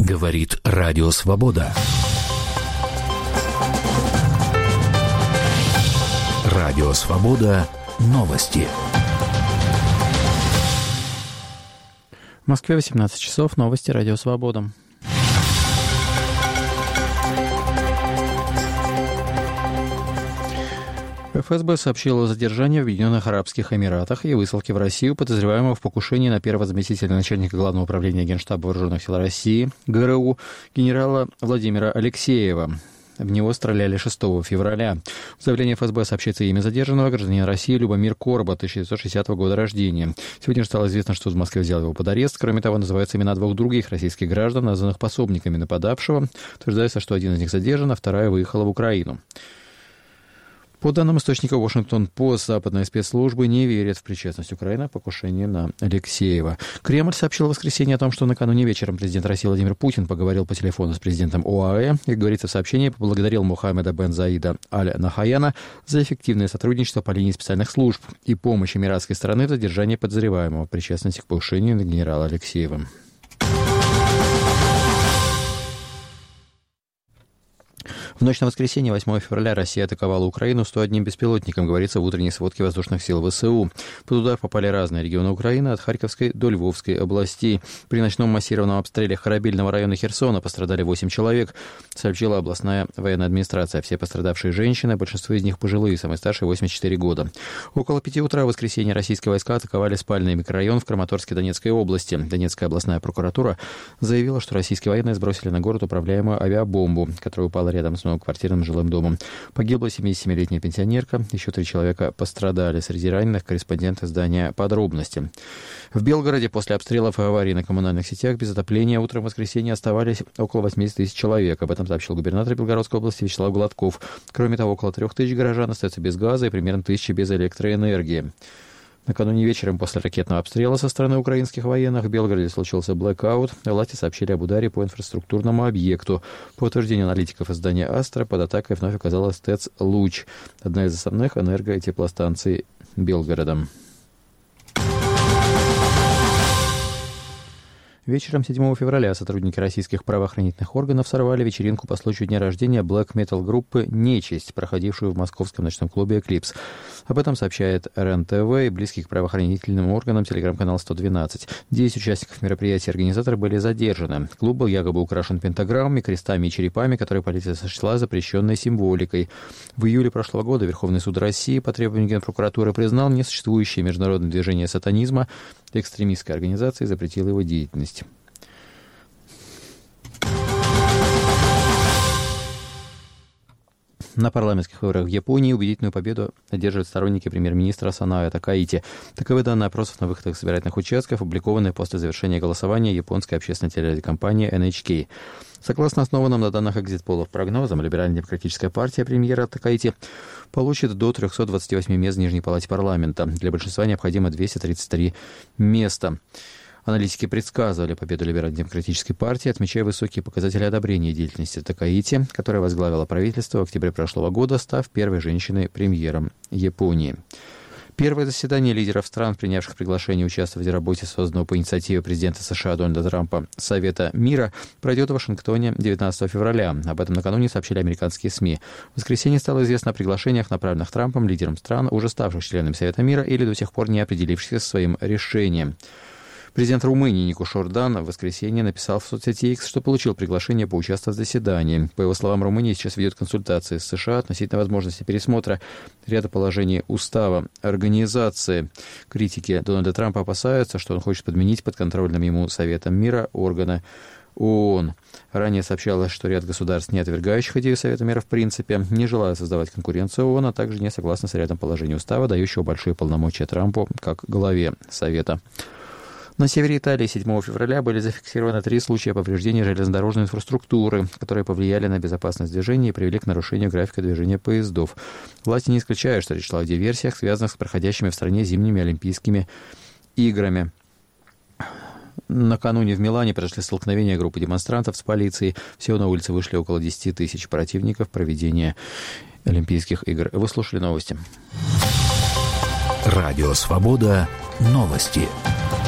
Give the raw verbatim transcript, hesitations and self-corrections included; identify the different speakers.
Speaker 1: Говорит Радио Свобода. Радио Свобода. Новости.
Speaker 2: В Москве восемнадцать часов. Новости Радио Свобода. эф эс бэ сообщила о задержании в Объединенных Арабских Эмиратах и высылке в Россию подозреваемого в покушении на первого заместителя начальника Главного управления Генштаба Вооруженных сил России, гэ эр у, генерала Владимира Алексеева. В него стреляли шестого февраля. В заявлении эф эс бэ сообщается имя задержанного, гражданин России Любомир Корба, тысяча девятьсот шестидесятого года рождения. Сегодня же стало известно, что в Москве взял его под арест. Кроме того, называются имена двух других российских граждан, названных пособниками нападавшего. Утверждается, что один из них задержан, а вторая выехала в Украину. По данным источника Вашингтон-Пост, западные спецслужбы не верят в причастность Украины к покушению на Алексеева. Кремль сообщил в воскресенье о том, что накануне вечером президент России Владимир Путин поговорил по телефону с президентом ОАЭ. Как говорится в сообщении, поблагодарил Мухаммеда бен Заида Аль-Нахаяна за эффективное сотрудничество по линии специальных служб и помощь эмиратской стороны в задержании подозреваемого в причастности к покушению на генерала Алексеева. В ночь на воскресенье, восьмого февраля, Россия атаковала Украину сто одним беспилотником, говорится в утренней сводке воздушных сил вэ эс у. Под удар попали разные регионы Украины, от Харьковской до Львовской областей. При ночном массированном обстреле Корабельного района Херсона пострадали восемь человек, сообщила областная военная администрация. Все пострадавшие женщины, большинство из них пожилые, самый старший восемьдесят четыре года. Около пяти утра в воскресенье российские войска атаковали спальный микрорайон в Краматорске Донецкой области. Донецкая областная прокуратура заявила, что российские военные сбросили на город управляемую авиабомбу, которая упала рядом с многоквартирным жилым домом. Погибла семидесятисемилетняя пенсионерка, еще три человека пострадали. Среди раненых корреспондент издания «Подробности». В Белгороде после обстрелов и аварий на коммунальных сетях без отопления утром в воскресенье оставались около восемьдесят тысяч человек. Об этом сообщил губернатор Белгородской области Вячеслав Гладков. Кроме того, около трех тысяч горожан остаются без газа и примерно тысячи без электроэнергии. Накануне вечером после ракетного обстрела со стороны украинских военных в Белгороде случился блэкаут. Власти сообщили об ударе по инфраструктурному объекту. По утверждению аналитиков издания «Астра», под атакой вновь оказалась ТЭЦ «Луч», одна из основных энерго- и теплостанций Белгорода. Вечером седьмого февраля сотрудники российских правоохранительных органов сорвали вечеринку по случаю дня рождения блэк-метал группы «Нечисть», проходившую в московском ночном клубе «Эклипс». Об этом сообщает эр эн тэ вэ и близкий к правоохранительным органам телеграм-канал сто двенадцать. Десять участников мероприятия организаторы были задержаны. Клуб был якобы украшен пентаграммами, крестами и черепами, которые полиция сочла запрещенной символикой. В июле прошлого года Верховный суд России по требованию Генпрокуратуры признал несуществующее международное движение сатанизма. Экстремистская организация запретила его деятельность. На парламентских выборах в Японии убедительную победу одерживают сторонники премьер-министра Санаэ Такаити. Таковы данные опросов на выходах с избирательных участков, опубликованные после завершения голосования японской общественной телерадиокомпании эн эйч кей. Согласно основанным на данных экзит-полов прогнозам, либерально-демократическая партия премьера Такаити получит до трехсот двадцати восьми мест в Нижней палате парламента. Для большинства необходимо двести тридцать три места. Аналитики предсказывали победу либерально-демократической партии, отмечая высокие показатели одобрения деятельности Такаити, которая возглавила правительство в октябре прошлого года, став первой женщиной-премьером Японии. Первое заседание лидеров стран, принявших приглашение участвовать в работе созданного по инициативе президента США Дональда Трампа Совета мира, пройдет в Вашингтоне девятнадцатого февраля. Об этом накануне сообщили американские СМИ. В воскресенье стало известно о приглашениях, направленных Трампом лидерам стран, уже ставших членами Совета мира или до сих пор не определившихся со своим решением. Президент Румынии Нику Шордан в воскресенье написал в соцсети X, что получил приглашение поучаствовать в заседании. По его словам, Румыния сейчас ведет консультации с США относительно возможности пересмотра ряда положений устава организации. Критики Дональда Трампа опасаются, что он хочет подменить подконтрольным ему Советом мира органы ООН. Ранее сообщалось, что ряд государств, не отвергающих идею Совета мира в принципе, не желают создавать конкуренцию ООН, а также не согласны с рядом положений устава, дающего большие полномочия Трампу как главе Совета. На севере Италии седьмого февраля были зафиксированы три случая повреждения железнодорожной инфраструктуры, которые повлияли на безопасность движения и привели к нарушению графика движения поездов. Власти не исключают, что речь шла о диверсиях, связанных с проходящими в стране зимними Олимпийскими играми. Накануне в Милане произошли столкновения группы демонстрантов с полицией. Всего на улице вышли около десяти тысяч противников проведения Олимпийских игр. Вы слушали новости.
Speaker 1: Радио «Свобода». Новости.